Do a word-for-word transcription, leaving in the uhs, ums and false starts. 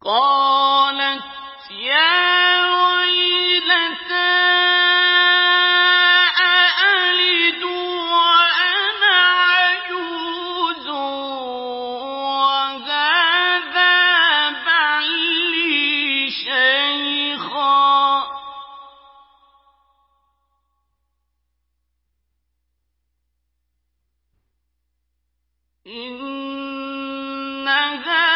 قالت يا ويلتى أألد وأنا عجوز وهذا بعلي شيخا إن هذا